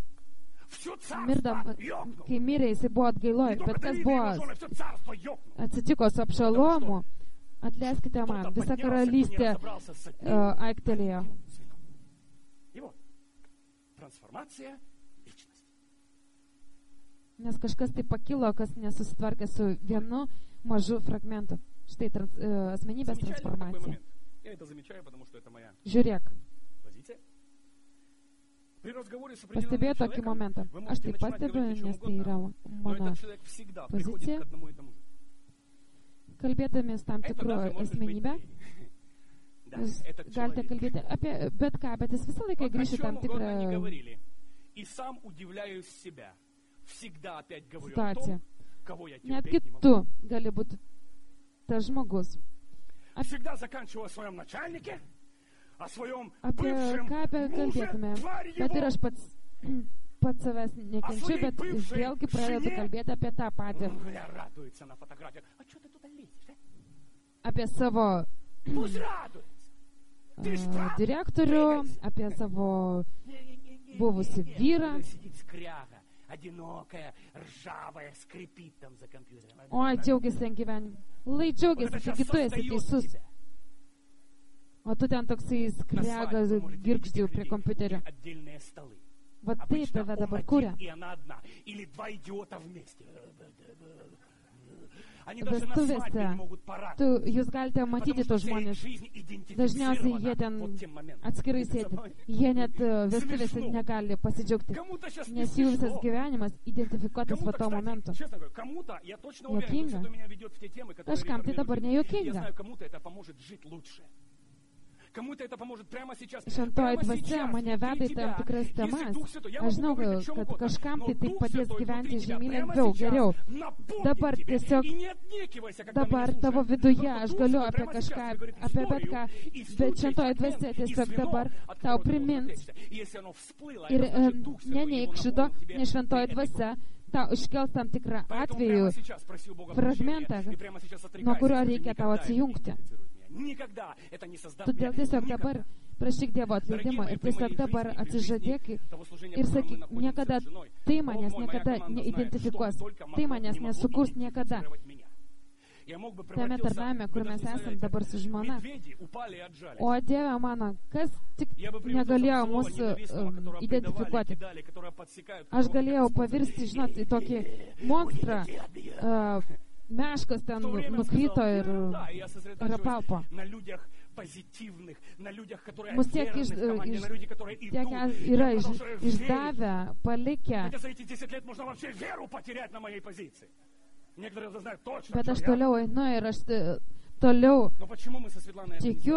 Kai mirė, jisai buvo atgailoj. Bet kas buvo atsitiko su Abšalomu? Atleiskite man, visa karalystė aiktelėjo. Nes kažkas tai pakilo, kas nesusitvarkė su vienu mažu fragmentu. Štai asmenybės transformacija. Žiūrėk. Pastebėjau tokį momentą. Aš tai pastebiu, nes tai yra mano pozicija. Kalbėdamis tam tikrų asmenybę, jūs galite kalbėti apie bet ką, bet jis visą laiką grįžti tam tikrą situaciją. Netgi tu gali būti tas žmogus. Apie ką kalbėtume? Bet ir aš pats savęs nekenčiu, bet vėlgi pradedu kalbėti apie tą patį. Apie savo direktorių, apie savo buvusi vyrą. Oi, džiaugiasi ant gyvenimą. Lai džiaugiasi, taigi tu esi teisus. O tu ten toksai skregas girgždžių prie kompiuterio. Va tai tave dabar kuria. vestuvėse. Jūs galite matyti tos žmonės. Dažniausiai jie ten atskirai sėdi. Jie net vestuvėse negali pasidžiaugti, nes jų visas gyvenimas identifikuotas va tuo momentu. Juokinga. Kažkam tai dabar nejuokinga. Šventoji dvasia mane veda į tam tikras temas. Aš žinau, kad kažkam tai padės gyventi žymiai lengviau, geriau. Dabar tiesiog, dabar tavo viduje aš galiu apie kažką, apie bet ką, bet šventoji dvasia tiesiog dabar tau primins ir neneik šito, nes šventoji dvasia tau iškels tam tikrą atvejų fragmentą, nuo kurio reikia tau atsijungti. Todėl tiesiog dabar prašyk Dievo atleidimo ir tiesiog dabar atsižadėk ir sakyk, niekada tai manęs niekada neidentifikuos, tai manęs nesukurs niekada. Tame tarnavime, kur mes esam dabar su žmona. O Dieve mano, kas tik negalėjo mūsų identifikuoti. Aš galėjau pavirsti, žinot, į tokį monstrą, meškas ten nukrito ir apalpo. Mus tiek yra išdavę, palikę. Bet aš toliau einu ir aš toliau tikiu,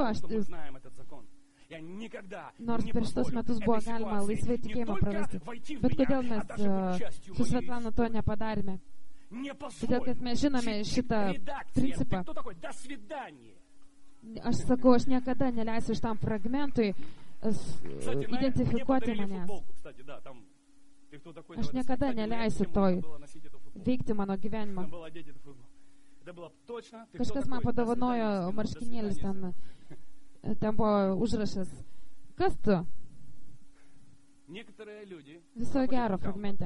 nors per šitos metus buvo galima laisvai tikėjimą pravesti. Bet kodėl mes su Svetlana to nepadarėme? Todėl, kad mes žinome šitą principą. Aš sakau, aš niekada neleisiu šitam fragmentui identifikuoti manęs. Aš niekada neleisiu toj veikti mano gyvenimą. Kažkas man padovanojo marškinėlis, ten buvo užrašas. Kas tu? Viso gero fragmente.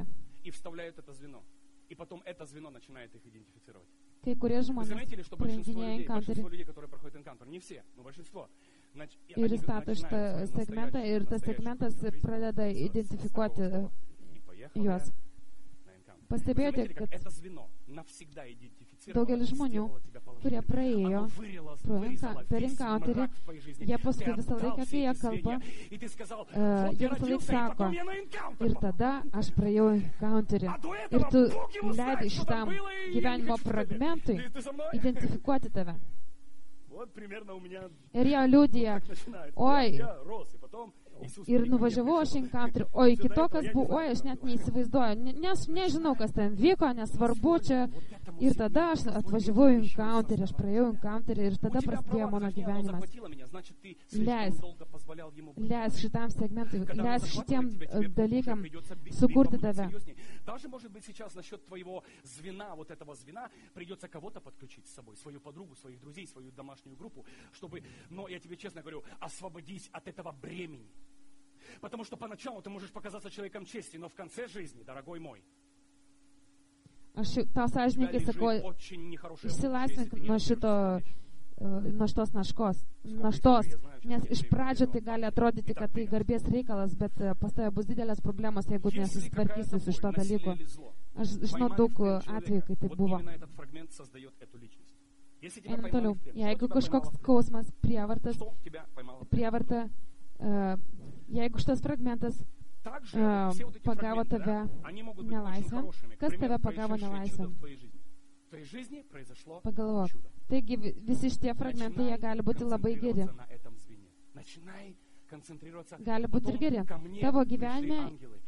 И потом это звено начинает их идентифицировать. Вы заметили, что большинство людей, которые проходят энкаунтер, не все, но большинство. Ir įstato šitą segmentą ir tas segmentas pradeda identifikuoti juos. Pastebėjote, kad daugelis žmonių, kurie praėjo per encounterį, jie paskui visą laiką, kai jie kalba, jie visą laiką sako, ir tada aš praėjau encounterį. Ir tu leidai šitam gyvenimo fragmentui identifikuoti tave. Ir jie liudija, oi, ir nuvažiavau aš encounterį, o iki to, kas buvo, oi, aš net neįsivaizduoju, nes nežinau, kas ten vyko, nesvarbu čia. Ir tada aš atvažiavau į encounterį, aš praėjau encounterį ir tada prasidėjo mano gyvenimas. Leis šitam segmentui, leis šitiem dalykam sukurti tave. Даже, может быть, сейчас насчет твоего звена, вот этого звена, придется кого-то подключить с собой, свою подругу, своих друзей, свою домашнюю группу, чтобы, но я тебе честно говорю, освободись от этого бремени. Потому что поначалу ты можешь показаться человеком чести, но в конце жизни, дорогой мой, aš tau sąžininkai sakau, išsilaisvink nuo šitos naštos, nes iš pradžio tai gali atrodyti, kad tai garbės reikalas, bet pas tave bus didelės problemos, jeigu nesusitvarkysi su šito dalyku. Aš žinau daug atvejų, kai tai buvo. Einam toliau. Jeigu kažkoks skausmas, prievarta, jeigu šitas fragmentas pagavo tave nelaisvę. Kas tave pagavo nelaisvę? Pagalvok. Taigi visi šitie fragmentai, jie gali būti labai geri. Gali būti ir geri. Tavo gyvenime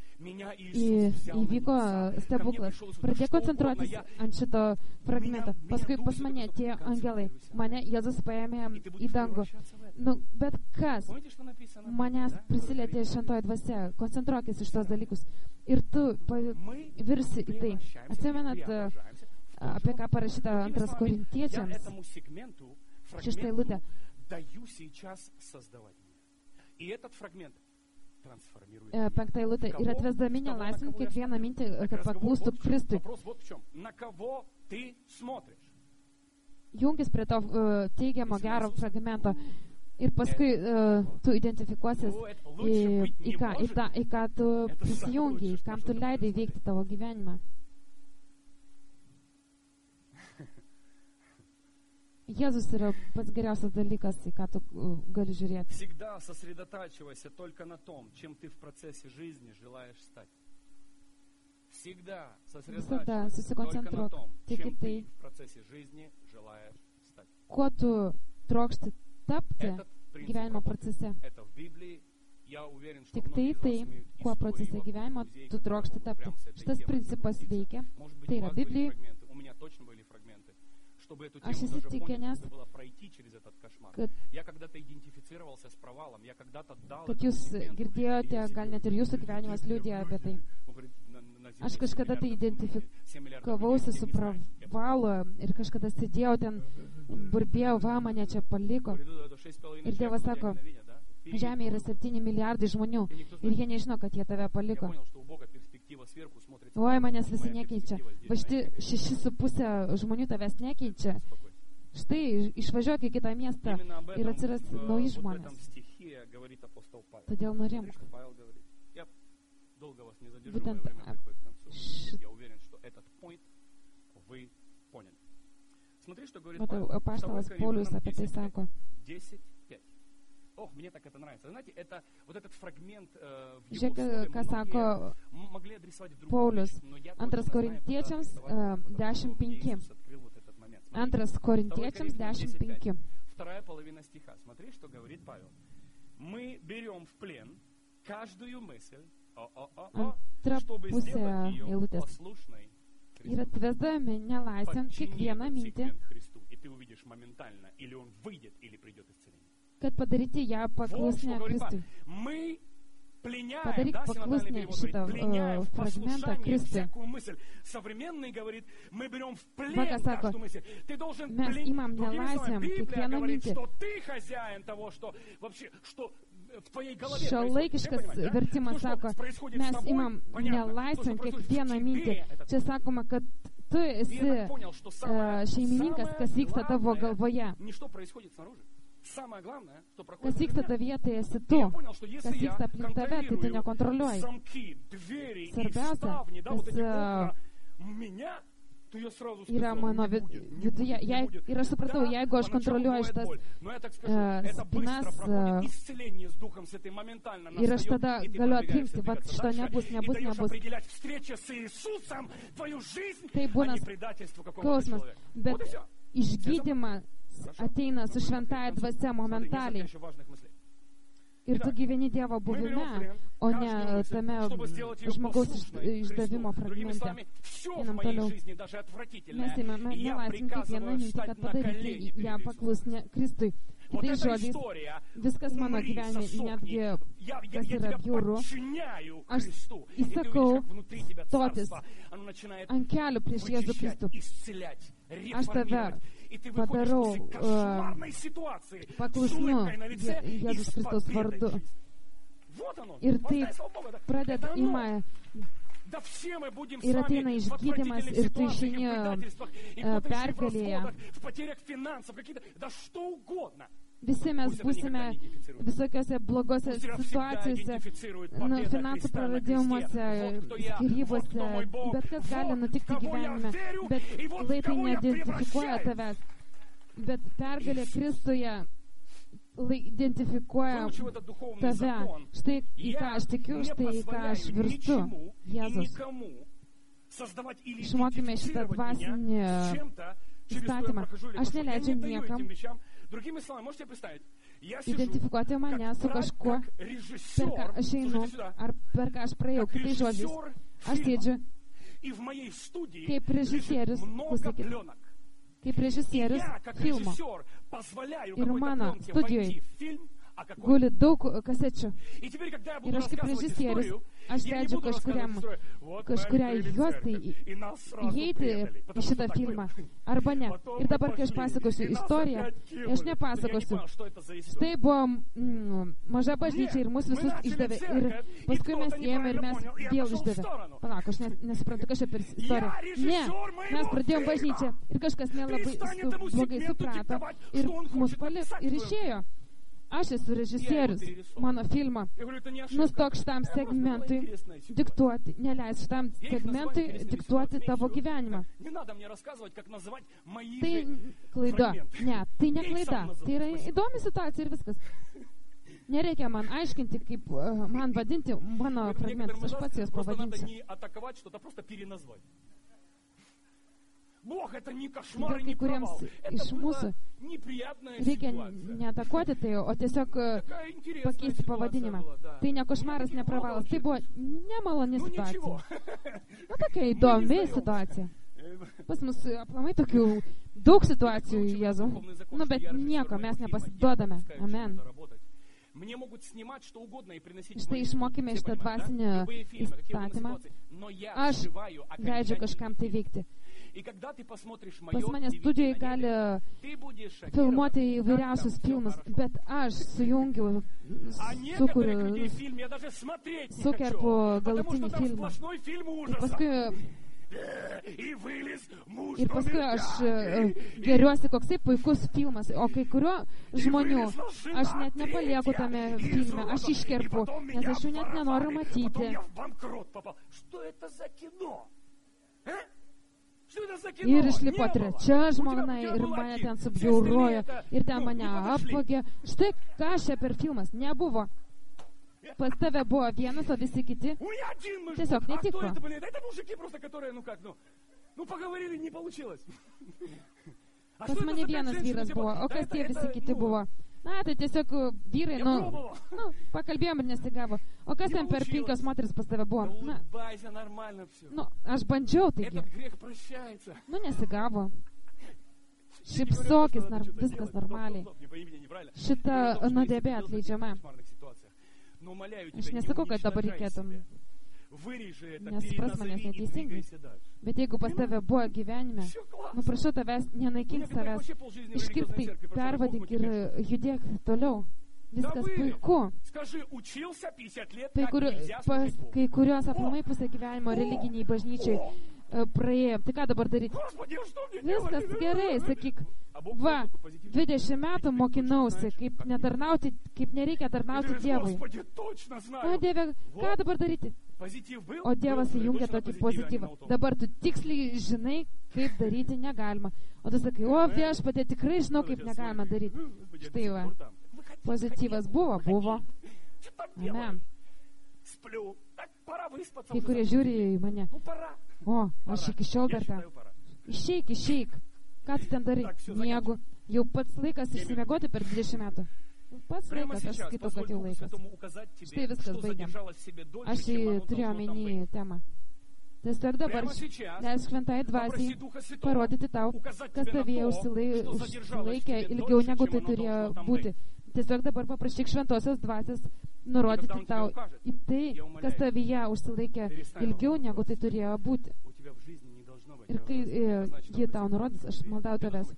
įvyko stebuklas. Pradėk koncentruotis ant šito fragmento. Paskui pas mane tie angelai. Mane Jėzus paėmė į dangų. Bet kas manęs prisilietė šventoji dvasia? Koncentruokis iš tos dalykus. Ir tu virsi į tai. Atsimenat, apie ką parašyta 2 Korintiečiams, 6 eilutė. Penktą eilutę. Ir atvesdami nelaisvę kiekvieną mintį, kad paklūstų Kristui. Jungis prie to teigiamo gero fragmento. Ir paskui tu identifikuosis į ką tu prisijungi, kam tu leidai veikti tavo gyvenimą. Jėzus yra pats geriausias dalykas, į ką tu gali žiūrėti. Всегда сосредотачивайся только на том, чем ты в процессе жизни желаешь стать. Всегда сосредотачивайся только на том, чем ты в процессе жизни желаешь стать. Kuo tu trokšti tapti gyvenimo procese. Tik tai, kuo procese gyvenimo tu trokšti tapti. Šitas principas veikia. Tai yra Biblijai. Aš įsitikinęs, kad jūs girdėjote, gal net ir jūsų gyvenimas liudija apie tai. Aš kažkada tai identifikavausi su pravalu ir kažkada sėdėjau ten, burbėjau, mane čia paliko. Ir Dievas sako, žemėje yra 7 milijardai žmonių ir jie nežino, kad jie tave paliko. Oi, manęs visi nekeičia. Va štai 6,5 žmonių tavęs nekeičia. Štai, išvažiuok į kitą miestą ir atsiras nauji žmonės. Todėl nurimk. Būtent matau, apaštalas Paulius apie tai sako. Ох, мне так это нравится. Знаете, это вот этот фрагмент в его слове могли адресовать в другом Paulius, 2 Korintiečiams 10:5. 2 Korintiečiams 10:5. Вторая половина стиха. Смотри, что говорит Павел. Мы берем в плен каждую мысль, чтобы сделать ее послушной Христу. Ir atvesdami nelaisvėn kiekvieną mintį, и ты увидишь моментально, или он выйдет, или придет исцеление. Kad padaryti ją paklusnę Kristui. Padaryk paklusnį šitą fragmentą Kristui. Vaga sako, mes imam nelaisvėm kiekvieną mintį. Šiuolaikiškas vertimas sako, mes imam nelaisvėm kiekvieną mintį. Čia sakoma, kad tu esi šeimininkas, kas vyksta tavo galvoje. Kas vyksta tavyje, tai esi tu. Kas vyksta aplink tave, tai tu nekontroliuoji. Svarbiausia, kas yra mano viduje. Ir aš supratau, jeigu aš kontroliuoju šitas spynas, ir aš tada galiu atrinkti, va šito nebus. Tai būna skausmas, bet išgydymą ateina su šventąja dvasia momentaliai. Ir tu gyveni Dievo buvime, o ne tame žmogaus išdavimo fragmente. Einam toliau. Mes imame nelaisvėm kiekvieną mintį, kad padaryti ją paklusnę Kristui. Kitais žodžiais, viskas mano gyvenime, netgi kas yra bjauru, aš įsakau stotis ant kelių prieš Jėzų Kristų. Aš tave padarau paklusnu Jėzus Kristaus vardu. Ir taip pradeda ima ir ateina išgydymas ir tu išeini pergalėje. Visi mes būsime visokiose blogose situacijose, finansų praradimuose, skyrybose, bet kas gali nutikti gyvenime, bet lai tai neidentifikuoja tavęs, bet pergalė Kristuje identifikuoja tave. Štai į ką aš tikiu, štai į ką aš virstu. Jėzus. Išmokime šitą dvasinį įstatymą. Aš neleidžiu niekam identifikuoti mane su kažkuo, per ką aš einu, ar per ką aš praėjau. Kitais žodžiais, aš sėdžiu kaip režisierius, kaip režisierius filmo. Ir mano studijoje guli daug kasečių. Ir aš kaip režisierius, aš leidžiu kažkuriai juostai įeiti į šitą filmą, arba ne. Ir dabar, kai aš pasakosiu istoriją, aš nepasakosiu. Štai buvo maža bažnyčia ir mus visus išdavė. Ir paskui mes ėjome ir mes vėl išdavė. Palauk, aš nesuprantu, kas čia per istoriją. Ne, mes pradėjom bažnyčią ir kažkas nelabai blogai suprato ir mus paliko ir išėjo. Aš esu režisierius, mano filmą. Nustok šitam segmentui diktuoti, neleis šitam segmentui diktuoti tavo gyvenimą. Tai klaida. Ne, tai ne klaida. Tai yra įdomi situacija ir viskas. Nereikia man aiškinti, kaip man vadinti mano fragmentus. Aš pats jas pavadinsiu. Bet kai kuriems iš mūsų reikia neatakuoti tai, o tiesiog pakeisti pavadinimą. Tai ne košmaras, ne pravalas. Tai buvo nemaloni situacija. Na, tokia įdomi situacija. Pas mus aplamai tokių daug situacijų, Jėzau. Nu, bet nieko, mes nepasiduodame. Amen. Štai išmokime šitą dvasinį įstatymą. Aš leidžiu kažkam tai veikti. Pas mane studijai gali filmuoti įvairiausius filmus, bet aš sujungiu, sukerpu galutinį filmą. Ir paskui aš geriuosi, koksai puikus filmas, o kai kurio žmonių aš net nepalieku tame filme, aš iškerpu, nes aš jų net nenoriu matyti. Ir išlipo trečia žmona ir mane ten subjaurojo ir ten mane apvogė. Štai ką čia per filmas nebuvo. Pas tave buvo vienas, o visi kiti tiesiog netiko. Pas mane vienas vyras buvo, o kas tie visi kiti buvo? Na, tai tiesiog vyrai, pakalbėjom ir nesigavo. O kas ten per 5 moteris pas tave buvo? Na, aš bandžiau, taigi. Nu, nesigavo. Šipsokis, viskas normaliai. Šita nuodėmė atleidžiama. Aš nesakau, kad dabar reikėtum, nes supras manęs neteisingai. Bet jeigu pas tave buvo gyvenime, prašau tavęs, nenaikink savęs, iškirp tai, pervadink ir judėk toliau. Viskas puiku. Kai kurios aplamai pusę gyvenimo religiniai bažnyčiai praėjo. Tai ką dabar daryti? Viskas gerai, sakyk, va, 20 metų mokinausi, kaip nereikia tarnauti Dievui. O Dieve, ką dabar daryti? O Dievas įjungia tokį pozityvą. Dabar tu tiksliai žinai, kaip daryti negalima. O tu sakai, o Viešpatie, tikrai žinau, kaip negalima daryti. Štai va, pozityvas buvo. Amen. Kai kurie žiūri į mane. O, aš iki šiol dar ten. Išeik. Ką tu ten darai? Miegu. Jau pats laikas išsimiegoti per 20 metų. Pats laikas, aš skaitau, kad jau laikas. Štai viskas, baigiam. Aš turėjau omeny temą. Tiesiog dabar leisk šventai dvasiai parodyti tau, kas tavyje užsilaikė ilgiau negu tai turėjo būti. Tiesiog dabar paprašyk šventosios dvasios nurodyti tau į tai, kas tavyje užsilaikė ilgiau negu tai turėjo būti. Ir kai jie tau nurodys, aš maldauju tavęs.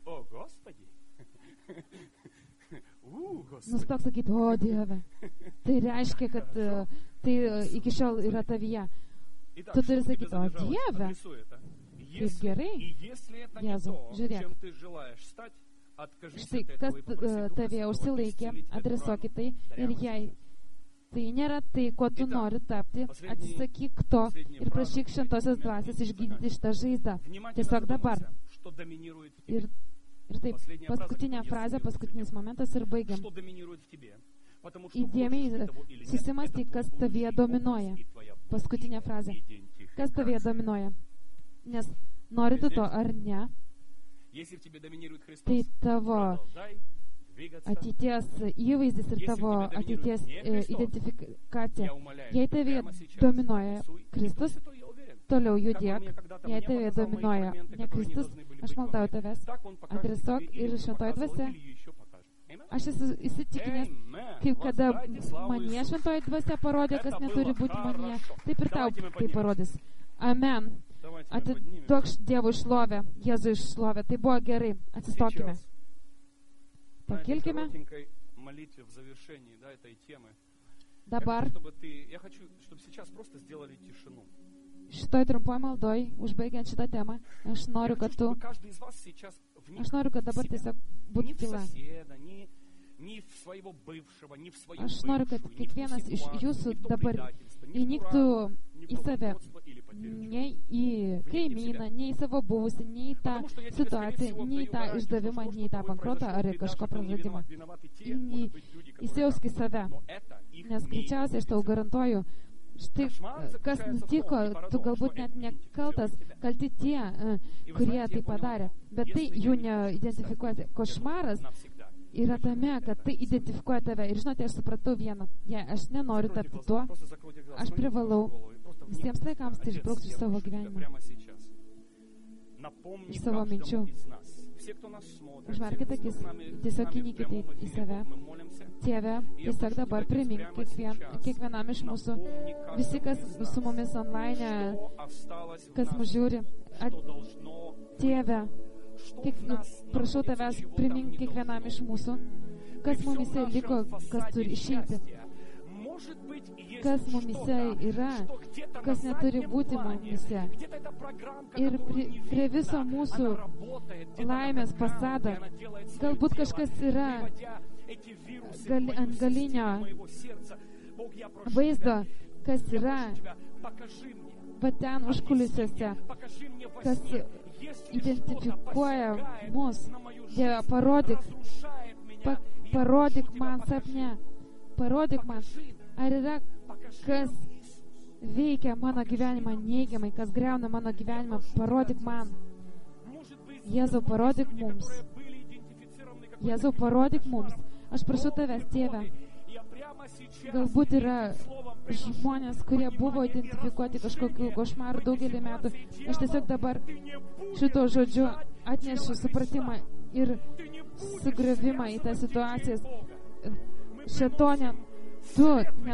Nustok sakyti, o Dieve. Tai reiškia, kad tai iki šiol yra tavyje. Tu turi sakyti, o Dieve. Kaip gerai. Jėzau, žiūrėk. Štai, kas tavėje užsilaikė, adresuokit tai ir jei tai nėra tai, kuo tu nori tapti, atsisakyk to ir prašyk šventosios dvasios išgydyti šitą žaizdą. Tiesiog dabar. Ir taip, paskutinė frazė, paskutinis momentas ir baigiam. Įdėmiai susimastyk, kas tavyje dominuoja. Paskutinė frazė. Kas tavyje dominuoja? Nes nori tu to ar ne? Tai tavo ateities įvaizdis ir tavo ateities identifikacija. Jei tavyje dominuoja Kristus, toliau judėk. Jei tavyje dominuoja ne Kristus, aš maldauju tavęs, adresuok ir šventoji dvasia. Aš esu įsitikinęs, kaip kada manie šventoji dvasia parodė, kas neturi būti manie, taip ir tau tai parodys. Amen. Atiduok Dievui šlovę, Jėzui šlovę. Tai buvo gerai. Atsistokime. Pakilkime. Dabar šitoj trumpoj maldoj, užbaigiant šitą temą, aš noriu, kad dabar tiesiog būtų tyla. Aš noriu, kad kiekvienas iš jūsų dabar įniktų į save, ne į kaimyną, ne į savo buvusį, ne į tą situaciją, ne į tą išdavimą, ne į tą bankrotą ar kažko praradimą. Įsijausk į save, nes greičiausiai aš tau garantuoju, štai kas nutiko, tu galbūt net nekaltas, kalti tie, kurie tai padarė, bet tai jų neidentifikuoti. Košmaras yra tame, kad tai identifikuoja tave. Ir žinote, aš supratau vieną. Jei aš nenoriu tapti tuo, aš privalau visiems laikams tai išbraukti iš savo gyvenimą, iš savo minčių. Užmerkite akis, tiesiog įnikite į save. Tėve, tiesiog dabar primink kiekvienam iš mūsų, visi, kas su mumis online, kas mus žiūri, Tėve, prašau tavęs, primink kiekvienam iš mūsų, kas mumise liko, kas turi išeiti, kas mumise yra, kas neturi būti mumise. Ir prie viso mūsų laimės fasado, galbūt kažkas yra ant galinio vaizdo, kas yra va ten užkulisiuose, kas identifikuoja mus. Dieve, parodyk man sapne, parodyk man, ar yra kas veikia mano gyvenimą neigiamai, kas griauna mano gyvenimą, parodyk man. Jėzau, parodyk mums. Jėzau, parodyk mums. Aš prašau tavęs, Tėve, galbūt yra žmonės, kurie buvo identifikuoti kažkokiu košmaru daugelį metų. Aš tiesiog dabar šito žodžiu atnešu supratimą ir sugriovimą į tas situacijas. Šėtone, tu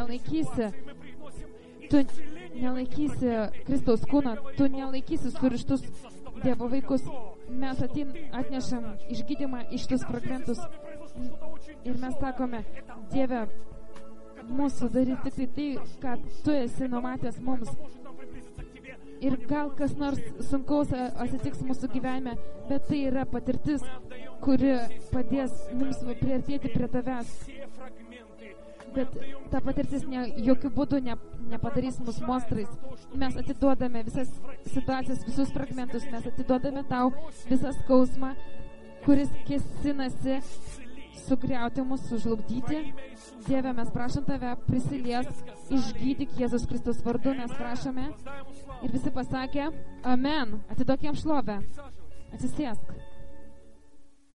nelaikysi Kristaus kūną, tu nelaikysi surištus Dievo vaikus. Mes atnešam išgydymą iš tus fragmentus ir mes sakome, Dieve, mūsų daryti tik tai, ką tu esi numatęs mums. Ir gal kas nors sunkaus atsitiks mūsų gyvenime, bet tai yra patirtis, kuri padės mums priartėti prie tavęs. Bet ta patirtis jokių būdų nepadarys mus monstrais. Mes atiduodame visas situacijas, visus fragmentus, mes atiduodame tau visą skausmą, kuris kėsinasi sugriauti mus, sužlugdyti. Dieve, mes prašom tave, prisiliesk, išgydyk Jėzus Kristus vardu, mes prašome. Ir visi pasakė, amen. Atiduok jam šlovę. Atsisėsk.